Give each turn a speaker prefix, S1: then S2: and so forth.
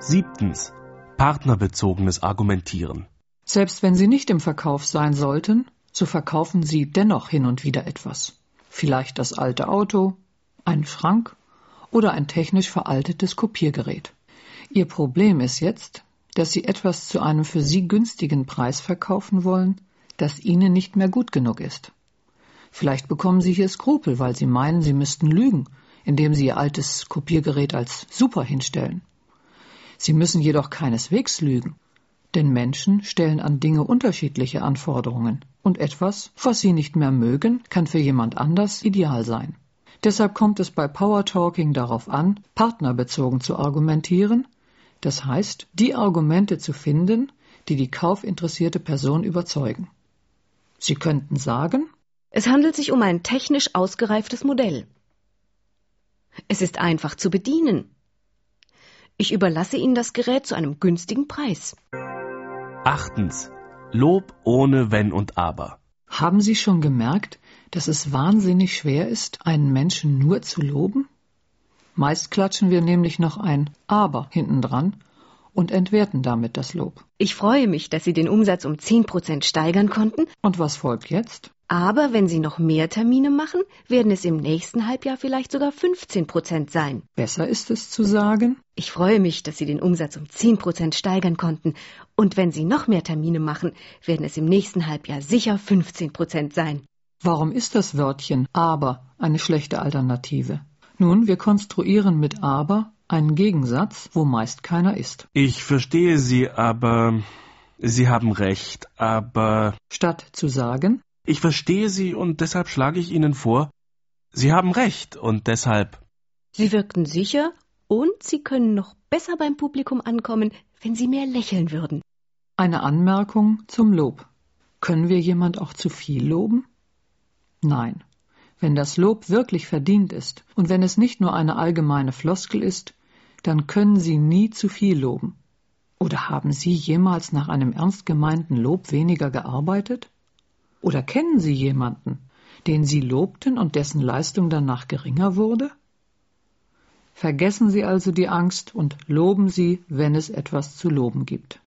S1: 7. Partnerbezogenes Argumentieren.
S2: Selbst wenn Sie nicht im Verkauf sein sollten, so verkaufen Sie dennoch hin und wieder etwas. Vielleicht das alte Auto, einen Schrank oder ein technisch veraltetes Kopiergerät. Ihr Problem ist jetzt, dass Sie etwas zu einem für Sie günstigen Preis verkaufen wollen, das Ihnen nicht mehr gut genug ist. Vielleicht bekommen Sie hier Skrupel, weil Sie meinen, Sie müssten lügen, indem Sie Ihr altes Kopiergerät als super hinstellen. Sie müssen jedoch keineswegs lügen, denn Menschen stellen an Dinge unterschiedliche Anforderungen und etwas, was Sie nicht mehr mögen, kann für jemand anders ideal sein. Deshalb kommt es bei Power Talking darauf an, partnerbezogen zu argumentieren, das heißt, die Argumente zu finden, die die kaufinteressierte Person überzeugen. Sie könnten sagen:
S3: Es handelt sich um ein technisch ausgereiftes Modell. Es ist einfach zu bedienen. Ich überlasse Ihnen das Gerät zu einem günstigen Preis.
S1: 8. Lob ohne Wenn und Aber.
S2: Haben Sie schon gemerkt, dass es wahnsinnig schwer ist, einen Menschen nur zu loben? Meist klatschen wir nämlich noch ein Aber hintendran und entwerten damit das Lob.
S3: Ich freue mich, dass Sie den Umsatz um 10% steigern konnten.
S2: Und was folgt jetzt?
S3: Aber wenn Sie noch mehr Termine machen, werden es im nächsten Halbjahr vielleicht sogar 15% sein.
S2: Besser ist es zu sagen:
S3: Ich freue mich, dass Sie den Umsatz um 10% steigern konnten. Und wenn Sie noch mehr Termine machen, werden es im nächsten Halbjahr sicher 15% sein.
S2: Warum ist das Wörtchen aber eine schlechte Alternative? Nun, wir konstruieren mit aber einen Gegensatz, wo meist keiner ist.
S1: Ich verstehe Sie, aber Sie haben recht, aber...
S2: Statt zu sagen:
S1: Ich verstehe Sie und deshalb schlage ich Ihnen vor, Sie haben recht und deshalb...
S3: Sie wirkten sicher und Sie können noch besser beim Publikum ankommen, wenn Sie mehr lächeln würden.
S2: Eine Anmerkung zum Lob. Können wir jemand auch zu viel loben? Nein. Wenn das Lob wirklich verdient ist und wenn es nicht nur eine allgemeine Floskel ist, dann können Sie nie zu viel loben. Oder haben Sie jemals nach einem ernst gemeinten Lob weniger gearbeitet? Oder kennen Sie jemanden, den Sie lobten und dessen Leistung danach geringer wurde? Vergessen Sie also die Angst und loben Sie, wenn es etwas zu loben gibt.